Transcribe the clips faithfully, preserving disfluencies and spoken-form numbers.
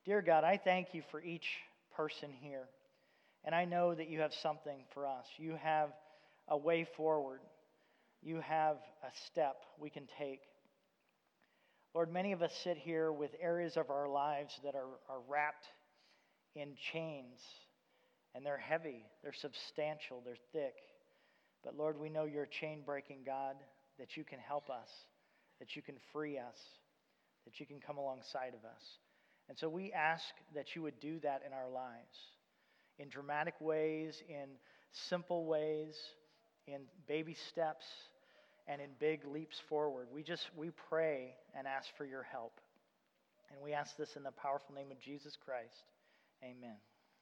Dear God, I thank you for each person here. And I know that you have something for us. You have a way forward. You have a step we can take. Lord, many of us sit here with areas of our lives that are, are wrapped in chains. And they're heavy, they're substantial, they're thick. But Lord, we know you're a chain-breaking God, that you can help us, that you can free us, that you can come alongside of us. And so we ask that you would do that in our lives, in dramatic ways, in simple ways, in baby steps, and in big leaps forward. We just, we pray and ask for your help. And we ask this in the powerful name of Jesus Christ. Amen.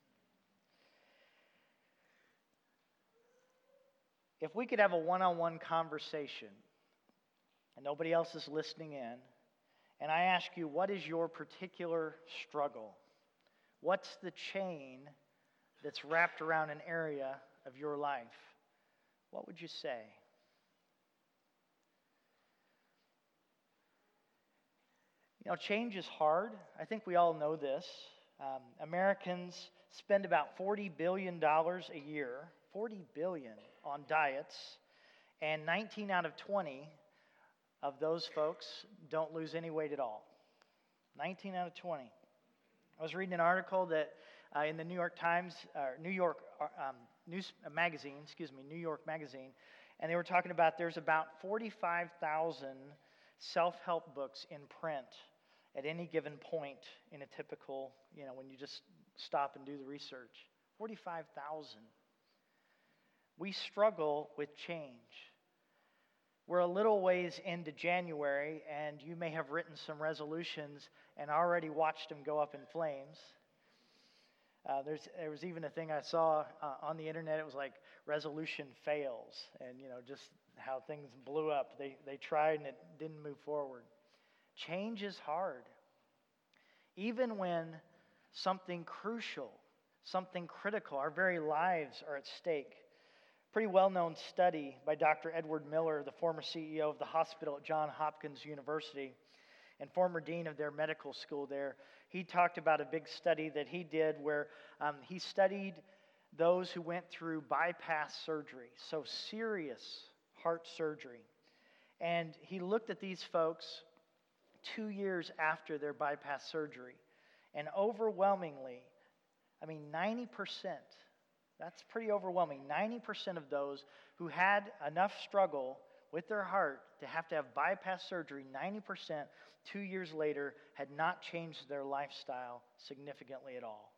If we could have a one-on-one conversation and nobody else is listening in, and I ask you, what is your particular struggle? What's the chain that's wrapped around an area of your life? What would you say? You know, change is hard. I think we all know this. Um, Americans spend about forty billion dollars a year, forty billion dollars on diets, and nineteen out of twenty of those folks don't lose any weight at all. nineteen out of twenty. I was reading an article that uh, in the New York Times, or New York um, News uh, Magazine, excuse me, New York Magazine, and they were talking about there's about forty-five thousand self-help books in print at any given point in a typical, you know, when you just stop and do the research. forty-five thousand. We struggle with change. We're a little ways into January, and you may have written some resolutions and already watched them go up in flames. Uh, there's, there was even a thing I saw uh, on the internet. It was like resolution fails, and you know just how things blew up. They they tried and it didn't move forward. Change is hard, even when something crucial, something critical, our very lives are at stake. Pretty well-known study by Doctor Edward Miller, the former C E O of the hospital at Johns Hopkins University and former dean of their medical school there. He talked about a big study that he did where um, he studied those who went through bypass surgery, so serious heart surgery. And he looked at these folks two years after their bypass surgery. And overwhelmingly, I mean ninety percent, that's pretty overwhelming. ninety percent of those who had enough struggle with their heart to have to have bypass surgery, ninety percent two years later had not changed their lifestyle significantly at all.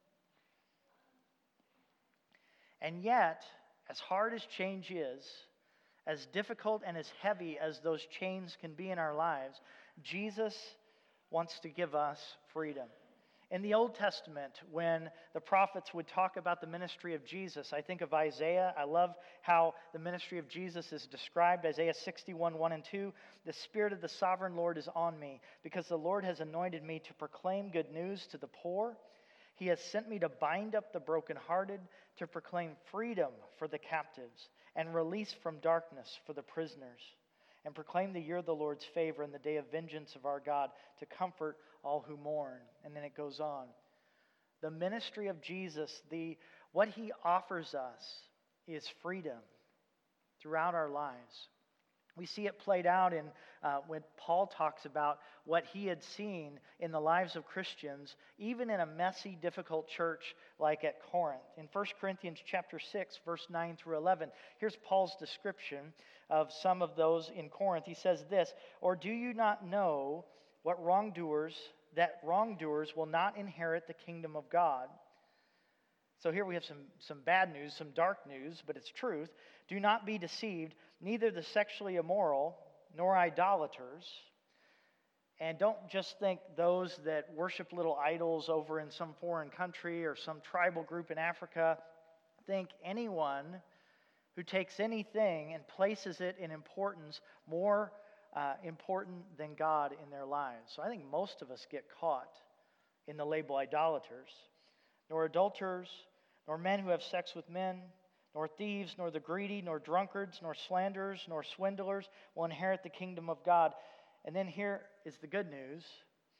And yet, as hard as change is, as difficult and as heavy as those chains can be in our lives, Jesus wants to give us freedom. In the Old Testament, when the prophets would talk about the ministry of Jesus, I think of Isaiah. I love how the ministry of Jesus is described. Isaiah sixty-one, one and two. The Spirit of the Sovereign Lord is on me, because the Lord has anointed me to proclaim good news to the poor. He has sent me to bind up the brokenhearted, to proclaim freedom for the captives, and release from darkness for the prisoners, and proclaim the year of the Lord's favor and the day of vengeance of our God, to comfort all who mourn. And then it goes on. The ministry of Jesus, the what he offers us is freedom throughout our lives. We see it played out in uh, when Paul talks about what he had seen in the lives of Christians, even in a messy, difficult church like at Corinth. In First Corinthians chapter six, verse nine through eleven, here's Paul's description of some of those in Corinth. He says this, "Or do you not know what wrongdoers, that wrongdoers will not inherit the kingdom of God?" So here we have some, some bad news, some dark news, but it's truth. "Do not be deceived, neither the sexually immoral, nor idolaters." And don't just think those that worship little idols over in some foreign country or some tribal group in Africa. Think anyone who takes anything and places it in importance more uh, important than God in their lives. So I think most of us get caught in the label idolaters. "Nor adulterers, nor men who have sex with men, nor thieves, nor the greedy, nor drunkards, nor slanderers, nor swindlers will inherit the kingdom of God." And then here is the good news.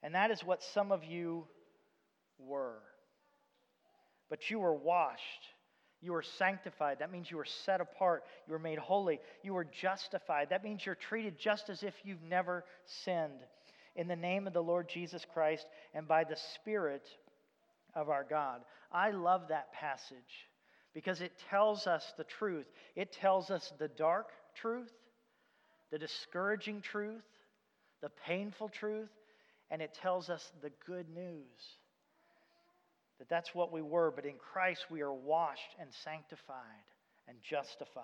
And that is what some of you were. But you were washed. You were sanctified. That means you were set apart. You were made holy. You were justified. That means you're treated just as if you've never sinned. In the name of the Lord Jesus Christ and by the Spirit of our God. I love that passage because it tells us the truth. It tells us the dark truth, the discouraging truth, the painful truth, and it tells us the good news. That that's what we were, but in Christ we are washed and sanctified and justified.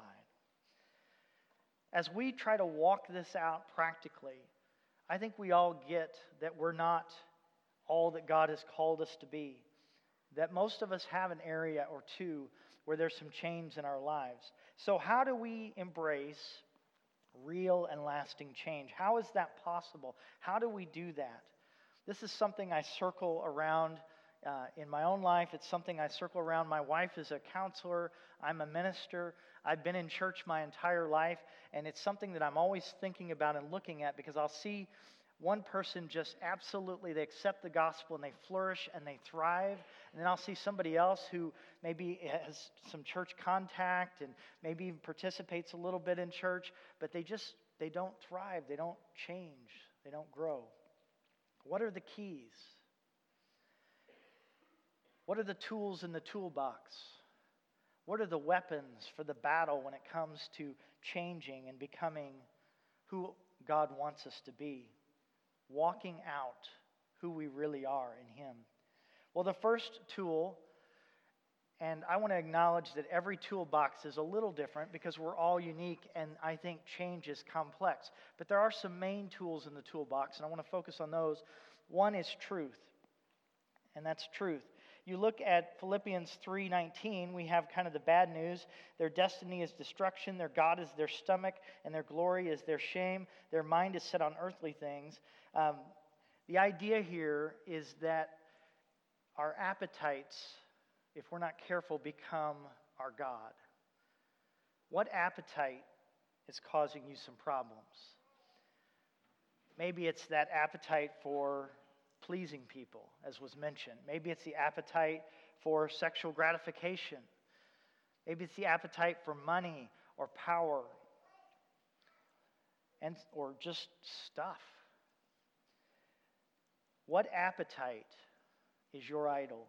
As we try to walk this out practically, I think we all get that we're not all that God has called us to be. That most of us have an area or two where there's some change in our lives. So how do we embrace real and lasting change? How is that possible? How do we do that? This is something I circle around uh, in my own life. It's something I circle around. My wife is a counselor. I'm a minister. I've been in church my entire life, and it's something that I'm always thinking about and looking at because I'll see one person just absolutely, they accept the gospel and they flourish and they thrive. And then I'll see somebody else who maybe has some church contact and maybe even participates a little bit in church, but they just, they don't thrive. They don't change. They don't grow. What are the keys? What are the tools in the toolbox? What are the weapons for the battle when it comes to changing and becoming who God wants us to be? Walking out who we really are in Him. Well, the first tool, and I want to acknowledge that every toolbox is a little different because we're all unique and I think change is complex. But there are some main tools in the toolbox and I want to focus on those. One is truth, and that's truth. You look at Philippians three nineteen, we have kind of the bad news. Their destiny is destruction, their God is their stomach, and their glory is their shame. Their mind is set on earthly things. Um, the idea here is that our appetites, if we're not careful, become our God. What appetite is causing you some problems? Maybe it's that appetite for pleasing people, as was mentioned. Maybe it's the appetite for sexual gratification. Maybe it's the appetite for money or power, and or just stuff. What appetite is your idol?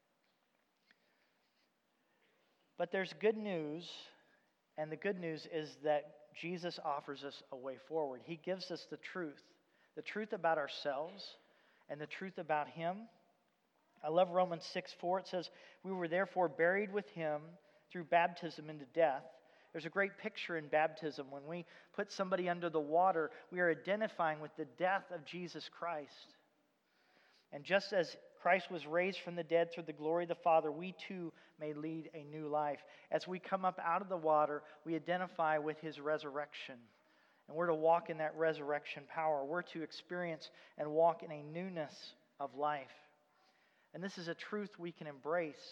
But there's good news, and the good news is that Jesus offers us a way forward. He gives us the truth, the truth about ourselves, and the truth about Him. I love Romans six four. It says, we were therefore buried with Him through baptism into death. There's a great picture in baptism. When we put somebody under the water, we are identifying with the death of Jesus Christ. And just as Christ was raised from the dead through the glory of the Father, we too may lead a new life. As we come up out of the water, we identify with His resurrection. And we're to walk in that resurrection power. We're to experience and walk in a newness of life. And this is a truth we can embrace.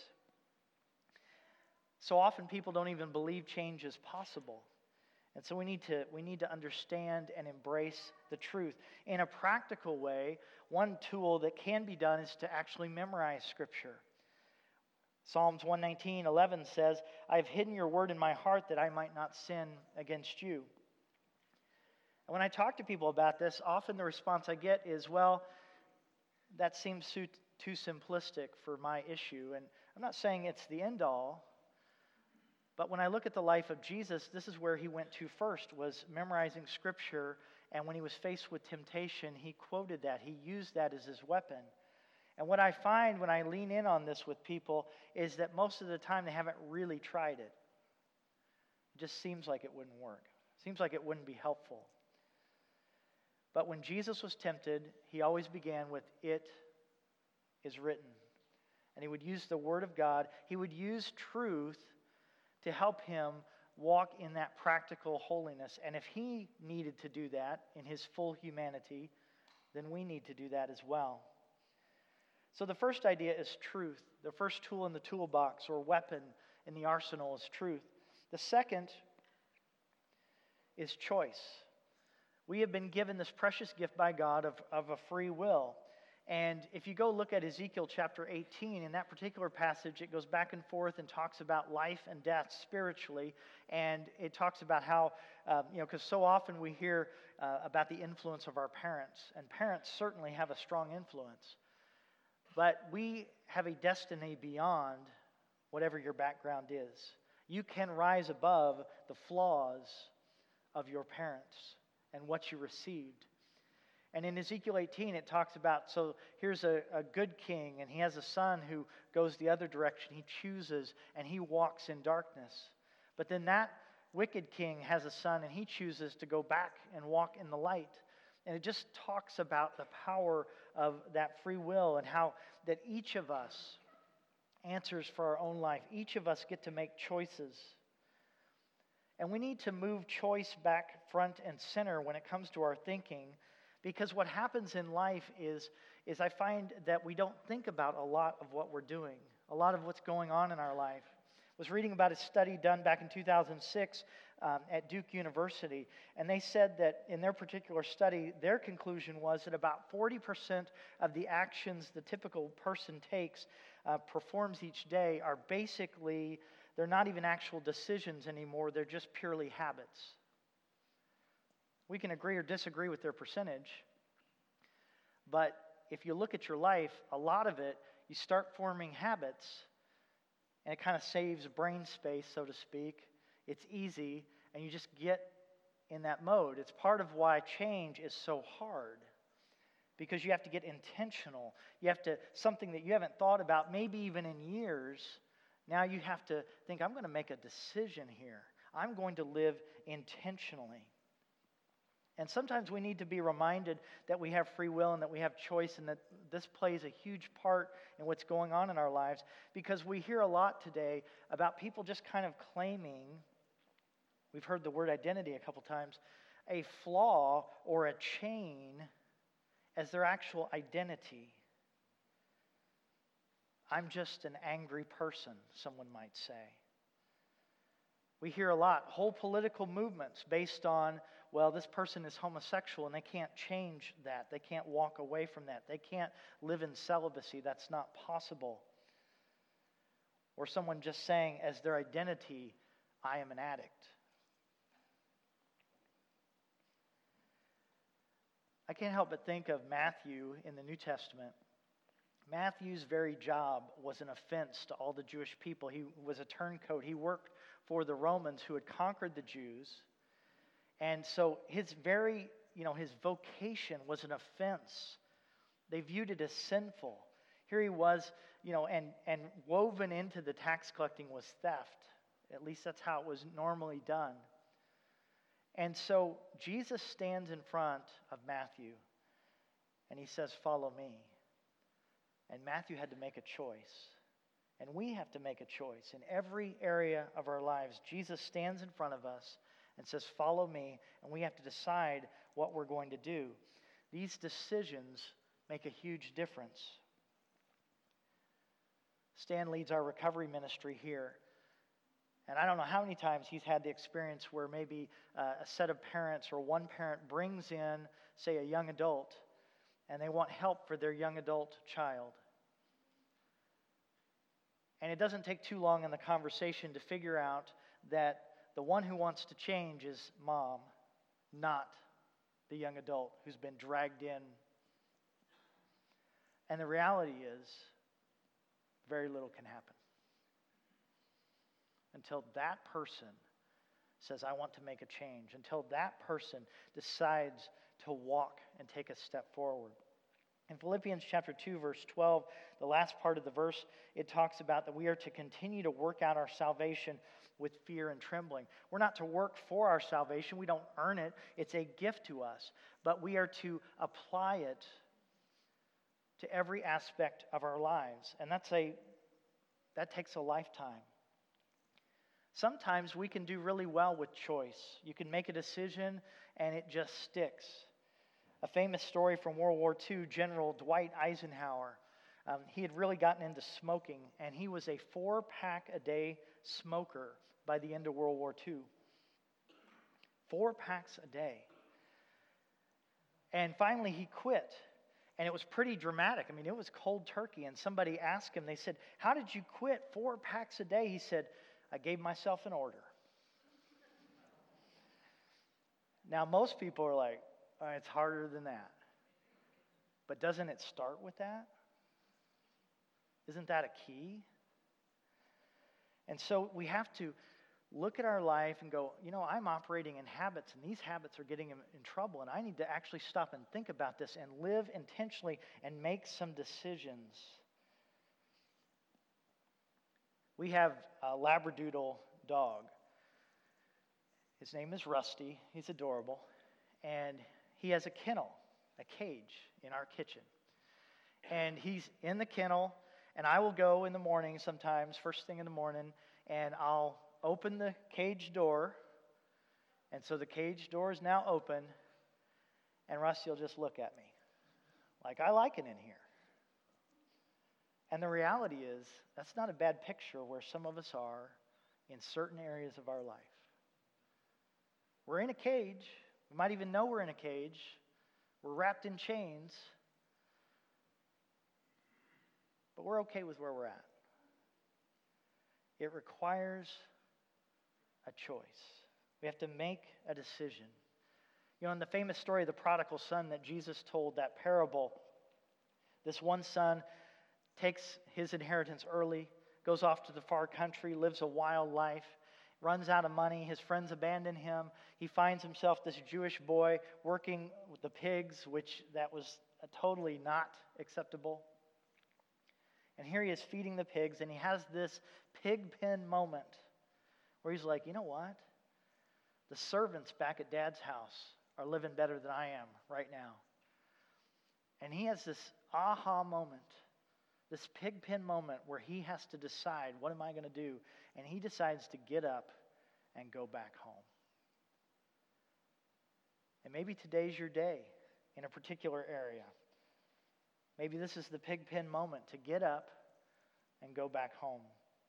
So often people don't even believe change is possible. And so we need to we need to understand and embrace the truth. In a practical way, one tool that can be done is to actually memorize Scripture. Psalms one nineteen eleven says, I have hidden your word in my heart that I might not sin against you. And when I talk to people about this, often the response I get is, well, that seems too, too simplistic for my issue. And I'm not saying it's the end all, but when I look at the life of Jesus, this is where He went to first, was memorizing Scripture. And when He was faced with temptation, He quoted that. He used that as His weapon. And what I find when I lean in on this with people is that most of the time they haven't really tried it. It just seems like it wouldn't work. It seems like it wouldn't be helpful. But when Jesus was tempted, He always began with, it is written. And He would use the Word of God. He would use truth to help Him walk in that practical holiness. And if He needed to do that in His full humanity, then we need to do that as well. So the first idea is truth. The first tool in the toolbox or weapon in the arsenal is truth. The second is choice. We have been given this precious gift by God of, of a free will. And if you go look at Ezekiel chapter eighteen, in that particular passage, it goes back and forth and talks about life and death spiritually. And it talks about how, um, you know, because so often we hear uh, about the influence of our parents. And parents certainly have a strong influence. But we have a destiny beyond whatever your background is. You can rise above the flaws of your parents and what you received. And in Ezekiel eighteen, it talks about, so here's a, a good king, and he has a son who goes the other direction. He chooses, and he walks in darkness. But then that wicked king has a son, and he chooses to go back and walk in the light. And it just talks about the power of that free will and how that each of us answers for our own life. Each of us get to make choices. And we need to move choice back front and center when it comes to our thinking, because what happens in life is, is I find that we don't think about a lot of what we're doing, a lot of what's going on in our life. I was reading about a study done back in two thousand six um, at Duke University, and they said that in their particular study, their conclusion was that about forty percent of the actions the typical person takes, uh, performs each day, are basically, they're not even actual decisions anymore, they're just purely habits. We can agree or disagree with their percentage, but if you look at your life, a lot of it, you start forming habits, and it kind of saves brain space, so to speak. It's easy, and you just get in that mode. It's part of why change is so hard, because you have to get intentional. You have to, something that you haven't thought about, maybe even in years, now you have to think, I'm going to make a decision here. I'm going to live intentionally. And sometimes we need to be reminded that we have free will and that we have choice, and that this plays a huge part in what's going on in our lives, because we hear a lot today about people just kind of claiming, we've heard the word identity a couple times, a flaw or a chain as their actual identity. I'm just an angry person, someone might say. We hear a lot, whole political movements based on, well, this person is homosexual and they can't change that. They can't walk away from that. They can't live in celibacy. That's not possible. Or someone just saying as their identity, I am an addict. I can't help but think of Matthew in the New Testament. Matthew's very job was an offense to all the Jewish people. He was a turncoat. He worked for the Romans who had conquered the Jews. And so his very, you know, his vocation was an offense. They viewed it as sinful. Here he was, you know, and, and woven into the tax collecting was theft. At least that's how it was normally done. And so Jesus stands in front of Matthew and he says, follow me. And Matthew had to make a choice. And we have to make a choice. In every area of our lives, Jesus stands in front of us and says, follow me. And we have to decide what we're going to do. These decisions make a huge difference. Stan leads our recovery ministry here. And I don't know how many times he's had the experience where maybe uh, a set of parents or one parent brings in, say, a young adult, and they want help for their young adult child. And it doesn't take too long in the conversation to figure out that the one who wants to change is mom, not the young adult who's been dragged in. And the reality is, very little can happen until that person says, I want to make a change, until that person decides to walk and take a step forward. In Philippians chapter two, verse twelve, the last part of the verse, it talks about that we are to continue to work out our salvation with fear and trembling. We're not to work for our salvation. We don't earn it. It's a gift to us. But we are to apply it to every aspect of our lives. And that's a that takes a lifetime. Sometimes we can do really well with choice. You can make a decision and it just sticks. A famous story from World War Two, General Dwight Eisenhower. Um, he had really gotten into smoking, and he was a four-pack-a-day smoker by the end of World War Two. Four packs a day. And finally he quit. And it was pretty dramatic. I mean, it was cold turkey. And somebody asked him, they said, how did you quit four packs a day? He said, I gave myself an order. Now, most people are like, oh, it's harder than that. But doesn't it start with that? Isn't that a key? And so we have to look at our life and go, you know, I'm operating in habits, and these habits are getting in, in trouble, and I need to actually stop and think about this and live intentionally and make some decisions. We have a Labradoodle dog. His name is Rusty. He's adorable. And he has a kennel, a cage in our kitchen. And he's in the kennel, and I will go in the morning sometimes, first thing in the morning, and I'll open the cage door. And so the cage door is now open, and Rusty will just look at me like, I like it in here. And the reality is, that's not a bad picture where some of us are in certain areas of our life. We're in a cage. We might even know we're in a cage. We're wrapped in chains. But we're okay with where we're at. It requires a choice. We have to make a decision. You know, in the famous story of the prodigal son that Jesus told, that parable, this one son takes his inheritance early, goes off to the far country, lives a wild life, runs out of money. His friends abandon him. He finds himself, this Jewish boy, working with the pigs, which that was totally not acceptable. And here he is feeding the pigs, and he has this pig pen moment where he's like, you know what? The servants back at Dad's house are living better than I am right now. And he has this aha moment, this pig pen moment where he has to decide, what am I going to do? And he decides to get up and go back home. And maybe today's your day in a particular area. Maybe this is the pig pen moment to get up and go back home.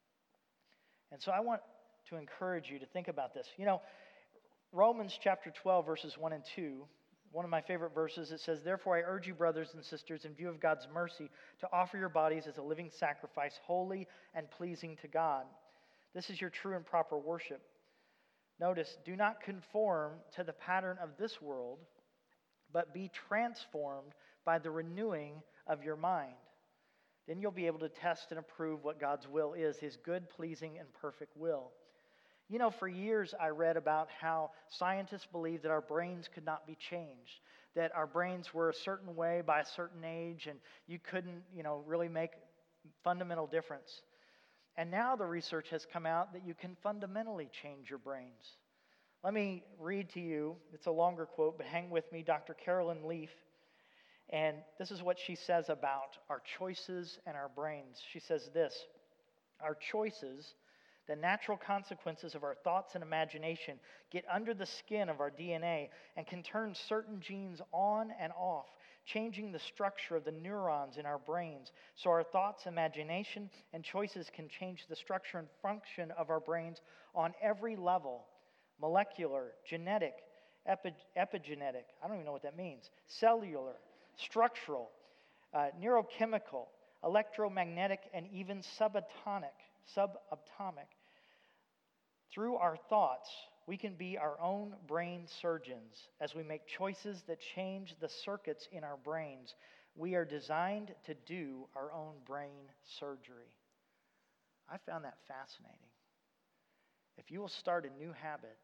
And so I want to encourage you to think about this. You know, Romans chapter twelve, verses one and two, one of my favorite verses, it says, therefore I urge you, brothers and sisters, in view of God's mercy, to offer your bodies as a living sacrifice, holy and pleasing to God. This is your true and proper worship. Notice, do not conform to the pattern of this world, but be transformed by the renewing of your mind. Then you'll be able to test and approve what God's will is, his good, pleasing, and perfect will. You know, for years I read about how scientists believed that our brains could not be changed, that our brains were a certain way by a certain age, and you couldn't, you know, really make fundamental difference. And now the research has come out that you can fundamentally change your brains. Let me read to you, it's a longer quote, but hang with me, Doctor Carolyn Leaf. And this is what she says about our choices and our brains. She says this, our choices, the natural consequences of our thoughts and imagination, get under the skin of our D N A and can turn certain genes on and off, changing the structure of the neurons in our brains. So our thoughts, imagination, and choices can change the structure and function of our brains on every level: molecular, genetic, epi- epigenetic, I don't even know what that means, cellular, structural, uh, neurochemical, electromagnetic, and even subatomic, subatomic. Through our thoughts, we can be our own brain surgeons as we make choices that change the circuits in our brains. We are designed to do our own brain surgery. I found that fascinating. If you will start a new habit,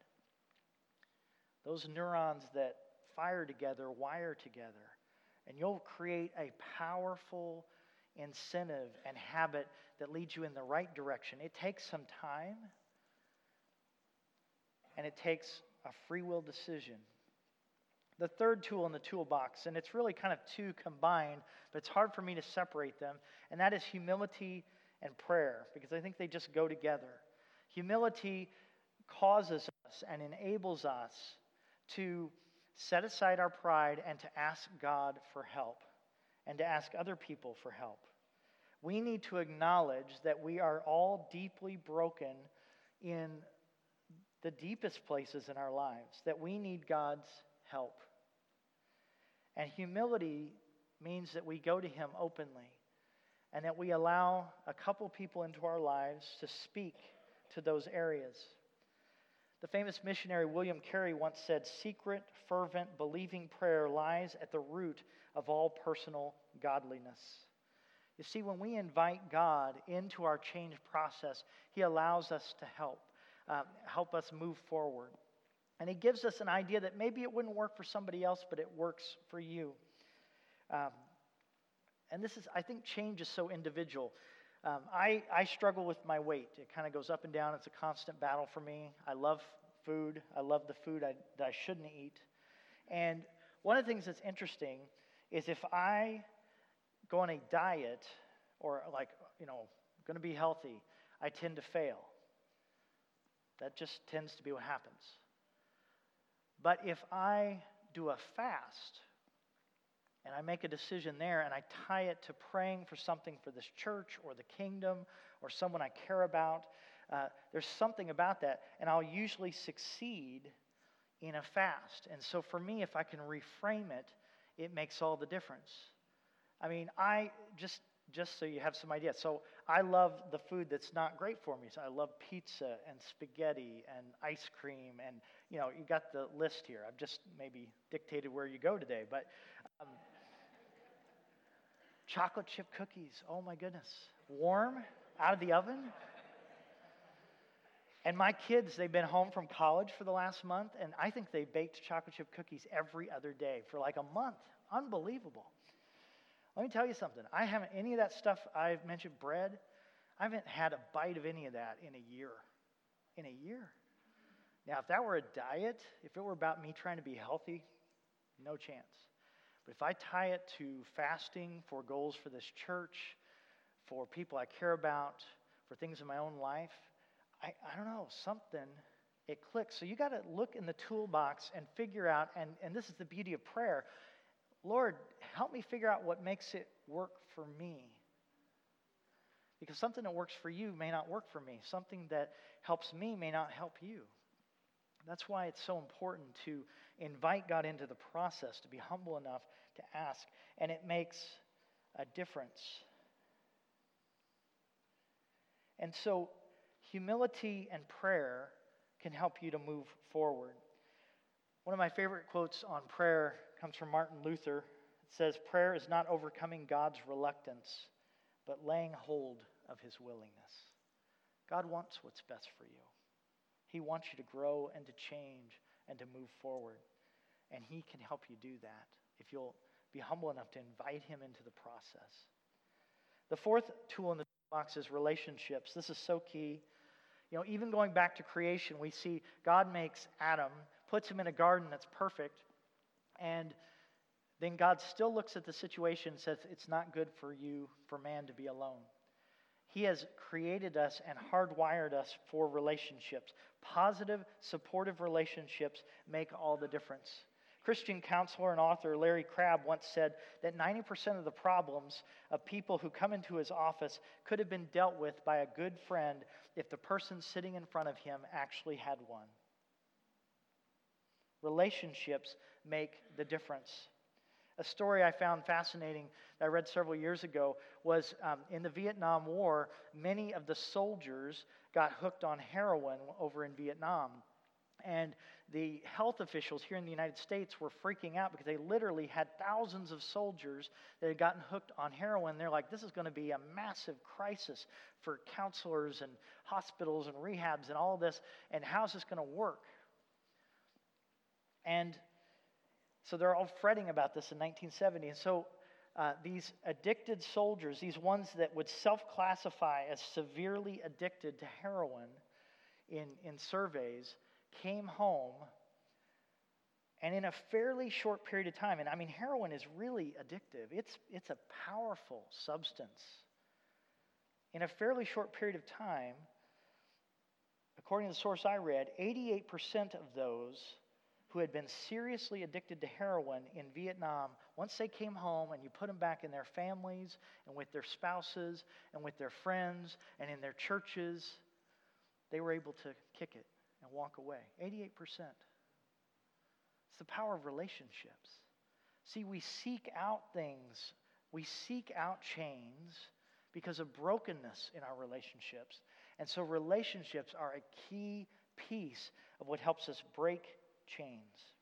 those neurons that fire together wire together, and you'll create a powerful incentive and habit that leads you in the right direction. It takes some time, and it takes a free will decision. The third tool in the toolbox, and it's really kind of two combined, but it's hard for me to separate them, and that is humility and prayer, because I think they just go together. Humility causes us and enables us to set aside our pride and to ask God for help and to ask other people for help. We need to acknowledge that we are all deeply broken in the deepest places in our lives, that we need God's help. And humility means that we go to him openly and that we allow a couple people into our lives to speak to those areas. The famous missionary William Carey once said, "Secret, fervent, believing prayer lies at the root of all personal godliness." You see, when we invite God into our change process, he allows us to help, um, help us move forward. And he gives us an idea that maybe it wouldn't work for somebody else, but it works for you. Um, and this is, I think change is so individual. Um, I, I struggle with my weight. It kind of goes up and down. It's a constant battle for me. I love food. I love the food I, that I shouldn't eat. And one of the things that's interesting is if I go on a diet or like, you know, going to be healthy, I tend to fail. That just tends to be what happens. But if I do a fast, and I make a decision there, and I tie it to praying for something for this church or the kingdom or someone I care about, uh, there's something about that, and I'll usually succeed in a fast. And so for me, if I can reframe it, it makes all the difference. I mean, I just just so you have some idea. So I love the food that's not great for me. So I love pizza and spaghetti and ice cream, and you know, you got the list here. I've just maybe dictated where you go today, but um, chocolate chip cookies. Oh my goodness, warm out of the oven. And my kids, they've been home from college for the last month, and I think they baked chocolate chip cookies every other day for like a month. Unbelievable. Let me tell you something. I haven't, any of that stuff I've mentioned, bread, I haven't had a bite of any of that in a year. In a year. Now, if that were a diet, if it were about me trying to be healthy, no chance. But if I tie it to fasting for goals for this church, for people I care about, for things in my own life, I, I don't know, something, it clicks. So you got to look in the toolbox and figure out, and, and this is the beauty of prayer, Lord, help me figure out what makes it work for me. Because something that works for you may not work for me. Something that helps me may not help you. That's why it's so important to invite God into the process, to be humble enough to ask. And it makes a difference. And so humility and prayer can help you to move forward. One of my favorite quotes on prayer comes from Martin Luther. It says, "Prayer is not overcoming God's reluctance, but laying hold of his willingness." God wants what's best for you. He wants you to grow and to change and to move forward. And he can help you do that if you'll be humble enough to invite him into the process. The fourth tool in the toolbox is relationships. This is so key. You know, even going back to creation, we see God makes Adam, puts him in a garden that's perfect, and then God still looks at the situation and says, it's not good for you, for man to be alone. He has created us and hardwired us for relationships. Positive, supportive relationships make all the difference. Christian counselor and author Larry Crabb once said that ninety percent of the problems of people who come into his office could have been dealt with by a good friend if the person sitting in front of him actually had one. Relationships make the difference. A story I found fascinating that I read several years ago was um, in the Vietnam War, many of the soldiers got hooked on heroin over in Vietnam. And the health officials here in the United States were freaking out because they literally had thousands of soldiers that had gotten hooked on heroin. They're like, this is going to be a massive crisis for counselors and hospitals and rehabs and all this. And how's this going to work? And so they're all fretting about this in nineteen seventy. And so uh, these addicted soldiers, these ones that would self-classify as severely addicted to heroin in, in surveys, came home, and in a fairly short period of time, and I mean, heroin is really addictive. It's, it's a powerful substance. In a fairly short period of time, according to the source I read, eighty-eight percent of those who had been seriously addicted to heroin in Vietnam, once they came home and you put them back in their families and with their spouses and with their friends and in their churches, they were able to kick it and walk away. eighty-eight percent. It's the power of relationships. See, we seek out things, we seek out chains because of brokenness in our relationships. And so relationships are a key piece of what helps us break chains.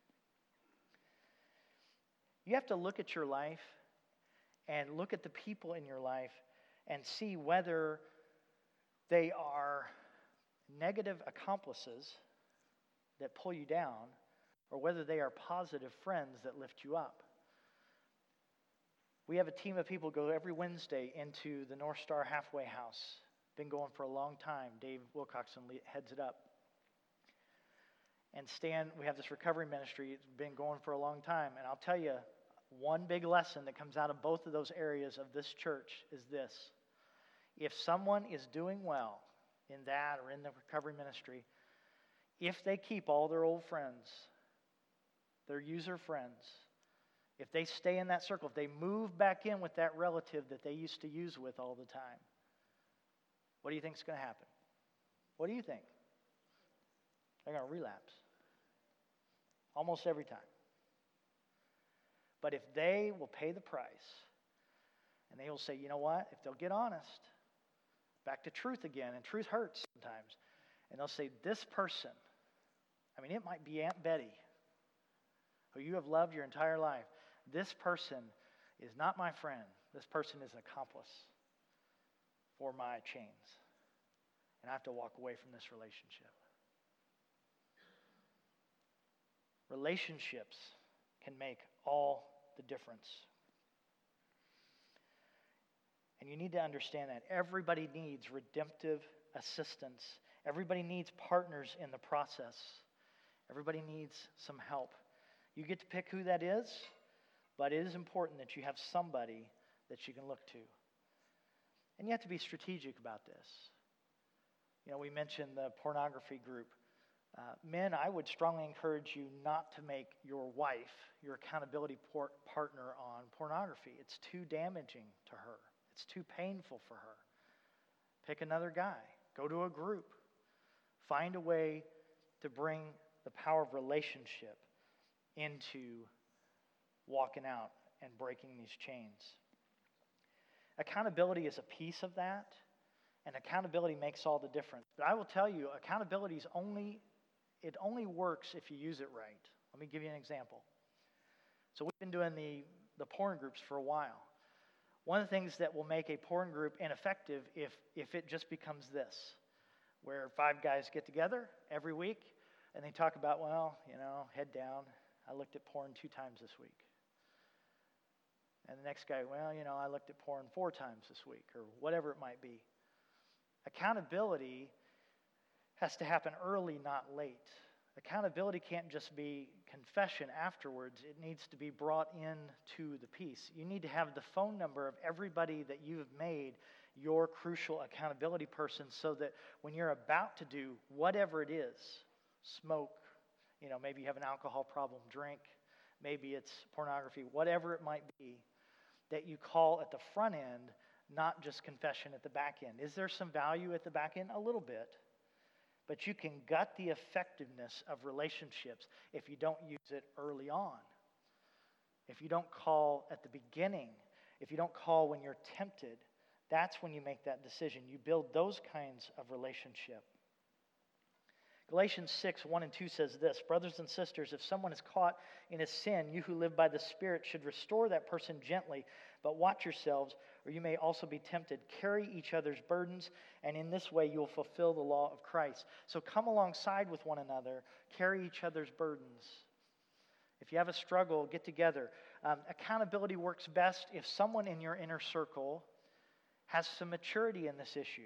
You have to look at your life and look at the people in your life and see whether they are negative accomplices that pull you down or whether they are positive friends that lift you up. We have a team of people go every Wednesday into the North Star Halfway House. Been going for a long time. Dave Wilcoxon heads it up. And Stan, we have this recovery ministry. It's been going for a long time. And I'll tell you, one big lesson that comes out of both of those areas of this church is this. If someone is doing well in that or in the recovery ministry, if they keep all their old friends, their user friends, if they stay in that circle, if they move back in with that relative that they used to use with all the time, what do you think is going to happen? What do you think? They're going to relapse. Almost every time. But if they will pay the price, and they will say, you know what? If they'll get honest, back to truth again, and truth hurts sometimes, and they'll say, this person, I mean, it might be Aunt Betty, who you have loved your entire life. This person is not my friend. This person is an accomplice for my chains. And I have to walk away from this relationship. Relationships can make all the difference. And you need to understand that everybody needs redemptive assistance. Everybody needs partners in the process. Everybody needs some help. You get to pick who that is, but it is important that you have somebody that you can look to. And you have to be strategic about this. You know, we mentioned the pornography group. Uh, men, I would strongly encourage you not to make your wife your accountability por- partner on pornography. It's too damaging to her. It's too painful for her. Pick another guy. Go to a group. Find a way to bring the power of relationship into walking out and breaking these chains. Accountability is a piece of that, and accountability makes all the difference. But I will tell you, accountability is only, it only works if you use it right. Let me give you an example. So we've been doing the, the porn groups for a while. One of the things that will make a porn group ineffective if, if it just becomes this, where five guys get together every week and they talk about, well, you know, head down, I looked at porn two times this week. And the next guy, well, you know, I looked at porn four times this week, or whatever it might be. Accountability has to happen early, not late. Accountability can't just be confession afterwards. It needs to be brought into the piece. You need to have the phone number of everybody that you have made your crucial accountability person so that when you're about to do whatever it is, smoke, you know, maybe you have an alcohol problem, drink, maybe it's pornography, whatever it might be, that you call at the front end, not just confession at the back end. Is there some value at the back end? A little bit. But you can gut the effectiveness of relationships if you don't use it early on. If you don't call at the beginning, if you don't call when you're tempted, that's when you make that decision. You build those kinds of relationship. Galatians six, one and two says this, brothers and sisters, if someone is caught in a sin, you who live by the Spirit should restore that person gently, but watch yourselves, or you may also be tempted. Carry each other's burdens, and in this way you will fulfill the law of Christ. So come alongside with one another, carry each other's burdens. If you have a struggle, get together. Um, accountability works best if someone in your inner circle has some maturity in this issue.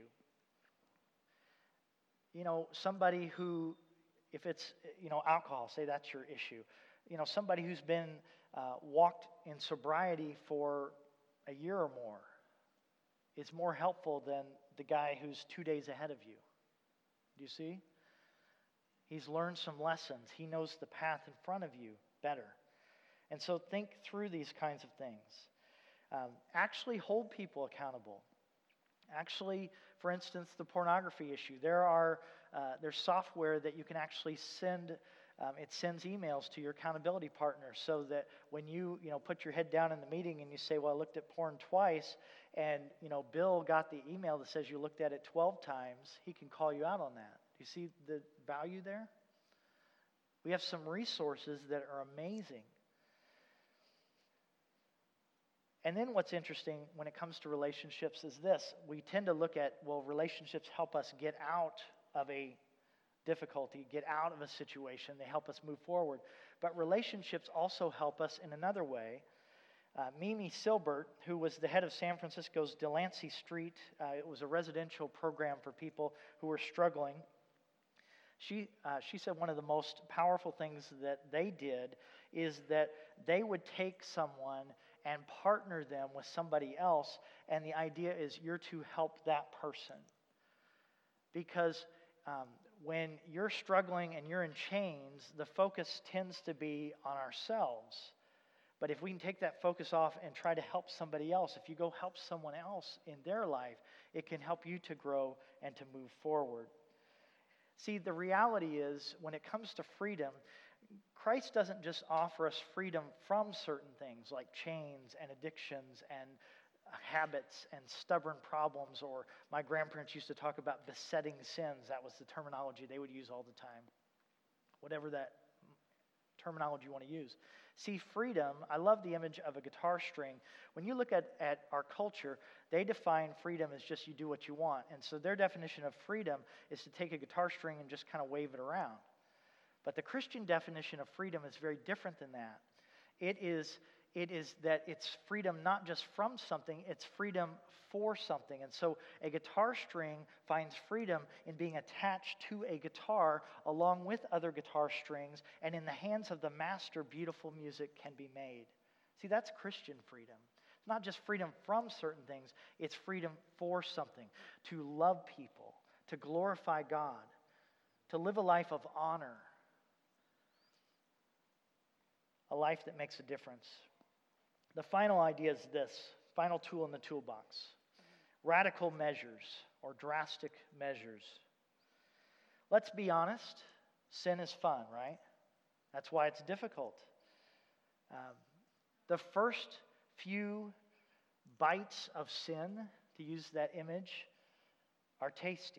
You know, somebody who, if it's, you know, alcohol, say that's your issue. You know, somebody who's been uh, walked in sobriety for a year or more is more helpful than the guy who's two days ahead of you. Do you see? He's learned some lessons. He knows the path in front of you better. And so think through these kinds of things. Um, actually hold people accountable. Actually, for instance, the pornography issue. There are uh, there's software that you can actually send Um, it sends emails to your accountability partner so that when you, you know, put your head down in the meeting and you say, well, I looked at porn twice, and, you know, Bill got the email that says you looked at it twelve times, he can call you out on that. Do you see the value there? We have some resources that are amazing. And then what's interesting when it comes to relationships is this. We tend to look at, well, relationships help us get out of a difficulty, get out of a situation. They help us move forward. But relationships also help us in another way. Uh, Mimi Silbert, who was the head of San Francisco's Delancey Street, uh, it was a residential program for people who were struggling. She, uh, she said one of the most powerful things that they did is that they would take someone and partner them with somebody else, and the idea is you're to help that person. Because um, when you're struggling and you're in chains, the focus tends to be on ourselves. But if we can take that focus off and try to help somebody else, if you go help someone else in their life, it can help you to grow and to move forward. See, the reality is, when it comes to freedom, Christ doesn't just offer us freedom from certain things like chains and addictions and habits and stubborn problems, or my grandparents used to talk about besetting sins. That was the terminology they would use all the time. Whatever that terminology you want to use. See, freedom, I love the image of a guitar string. When you look at, at our culture, they define freedom as just you do what you want. And so their definition of freedom is to take a guitar string and just kind of wave it around. But the Christian definition of freedom is very different than that. It is, it is that it's freedom not just from something, it's freedom for something. And so a guitar string finds freedom in being attached to a guitar along with other guitar strings, and in the hands of the master, beautiful music can be made. See, that's Christian freedom. It's not just freedom from certain things, it's freedom for something, to love people, to glorify God, to live a life of honor, a life that makes a difference. The final idea is this, final tool in the toolbox. Radical measures or drastic measures. Let's be honest, sin is fun, right? That's why it's difficult. Um, the first few bites of sin, to use that image, are tasty.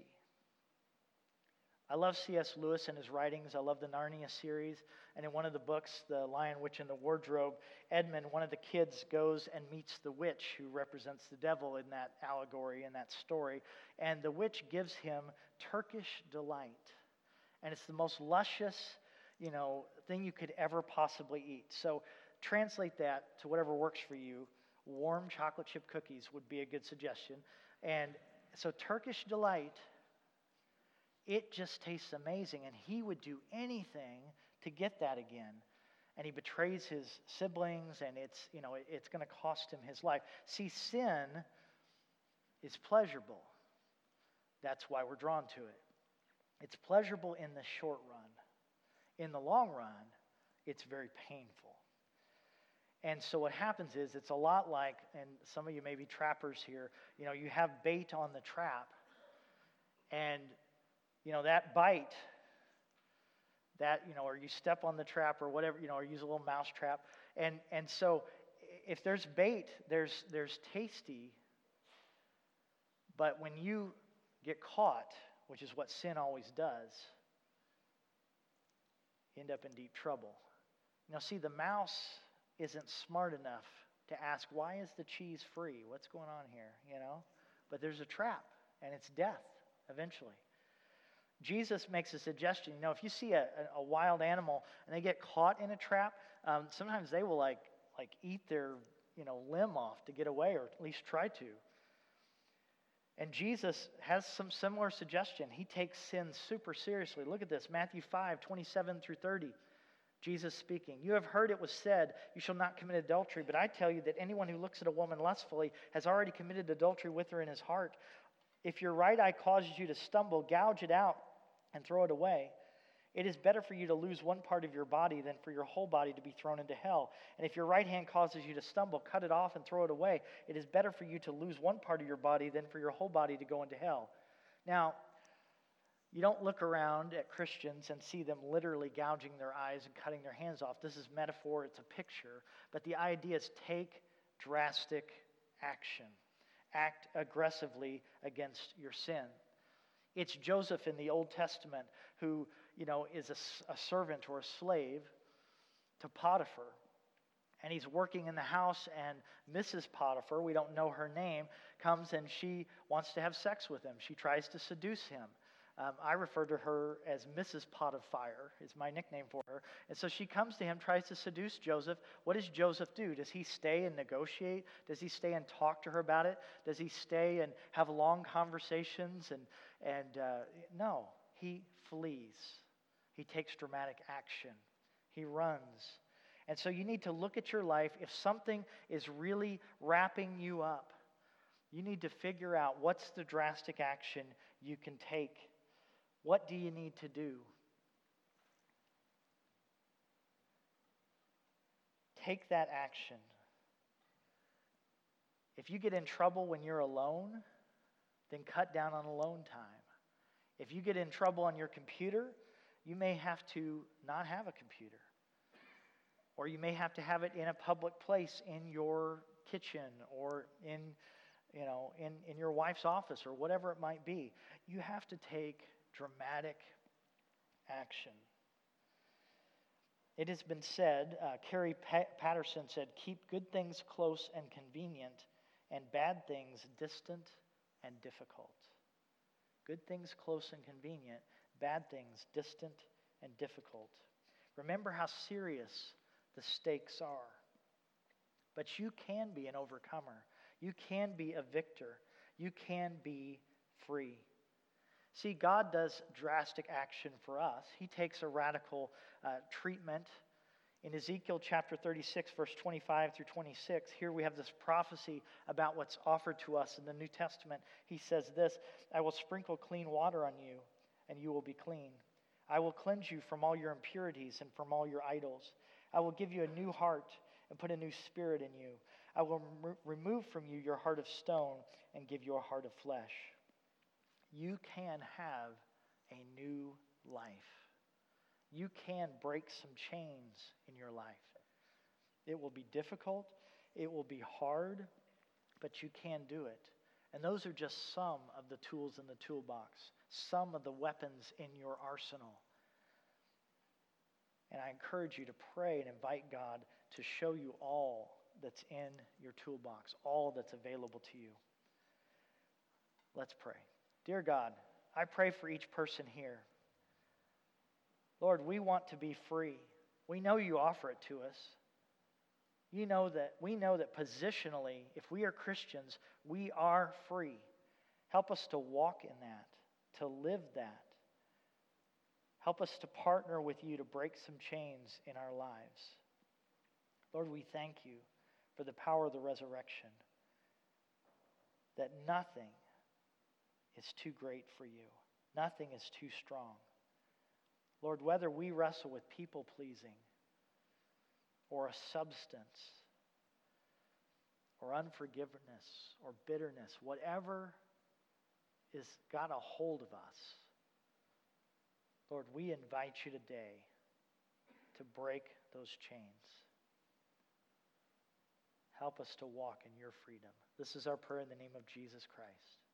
I love C S Lewis and his writings. I love the Narnia series. And in one of the books, The Lion, Witch, and the Wardrobe, Edmund, one of the kids, goes and meets the witch who represents the devil in that allegory, in that story. And the witch gives him Turkish delight. And it's the most luscious, you know, thing you could ever possibly eat. So translate that to whatever works for you. Warm chocolate chip cookies would be a good suggestion. And so Turkish delight, it just tastes amazing, and he would do anything to get that again. And he betrays his siblings, and it's, you know, it's going to cost him his life. See, sin is pleasurable. That's why we're drawn to it. It's pleasurable in the short run. In the long run, it's very painful. And so what happens is, it's a lot like, and some of you may be trappers here, you know, you have bait on the trap, and you know, that bite, that, you know, or you step on the trap or whatever, you know, or use a little mouse trap. And and so if there's bait, there's there's tasty. But when you get caught, which is what sin always does, you end up in deep trouble. Now, see, the mouse isn't smart enough to ask, why is the cheese free? What's going on here, you know? But there's a trap, and it's death eventually. Jesus makes a suggestion. You know, if you see a, a, a wild animal and they get caught in a trap, um, sometimes they will like like eat their, you know, limb off to get away, or at least try to. And Jesus has some similar suggestion. He takes sin super seriously. Look at this, Matthew five, twenty-seven through thirty. Jesus speaking, "You have heard it was said, you shall not commit adultery, but I tell you that anyone who looks at a woman lustfully has already committed adultery with her in his heart. If your right eye causes you to stumble, gouge it out and throw it away. It is better for you to lose one part of your body than for your whole body to be thrown into hell. And if your right hand causes you to stumble, cut it off and throw it away. It is better for you to lose one part of your body than for your whole body to go into hell." Now, You don't look around at Christians and see them literally gouging their eyes and cutting their hands off. This is metaphor, it's a picture. But the idea is take drastic action. Act aggressively against your sin. It's Joseph in the Old Testament who, you know, is a, a servant or a slave to Potiphar. And he's working in the house, and Missus Potiphar, we don't know her name, comes and she wants to have sex with him. She tries to seduce him. Um, I refer to her as Missus Potiphar, is my nickname for her. And so she comes to him, tries to seduce Joseph. What does Joseph do? Does he stay and negotiate? Does he stay and talk to her about it? Does he stay and have long conversations? And, and uh, no, he flees. He takes dramatic action. He runs. And so you need to look at your life. If something is really wrapping you up, you need to figure out what's the drastic action you can take. What do you need to do? Take that action. If you get in trouble when you're alone, then cut down on alone time. If you get in trouble on your computer, you may have to not have a computer. Or you may have to have it in a public place in your kitchen or in, you know, in, in your wife's office or whatever it might be. You have to take dramatic action. It has been said, uh, Carrie pa- Patterson said, keep good things close and convenient and bad things distant and difficult. Good things close and convenient, bad things distant and difficult. Remember how serious the stakes are. But you can be an overcomer. You can be a victor. You can be free. See, God does drastic action for us. He takes a radical uh, treatment. In Ezekiel chapter thirty-six, verse twenty-five through twenty-six, here we have this prophecy about what's offered to us in the New Testament. He says this, I will sprinkle clean water on you, and you will be clean. I will cleanse you from all your impurities and from all your idols. I will give you a new heart and put a new spirit in you. I will re- remove from you your heart of stone and give you a heart of flesh. You can have a new life. You can break some chains in your life. It will be difficult. It will be hard, but you can do it. And those are just some of the tools in the toolbox, some of the weapons in your arsenal. And I encourage you to pray and invite God to show you all that's in your toolbox, all that's available to you. Let's pray. Dear God, I pray for each person here. Lord, we want to be free. We know you offer it to us. You know that we know that positionally, if we are Christians, we are free. Help us to walk in that, to live that. Help us to partner with you to break some chains in our lives. Lord, we thank you for the power of the resurrection, that nothing is too great for you. Nothing is too strong. Lord, whether we wrestle with people-pleasing or a substance or unforgiveness or bitterness, whatever is got a hold of us, Lord, we invite you today to break those chains. Help us to walk in your freedom. This is our prayer in the name of Jesus Christ.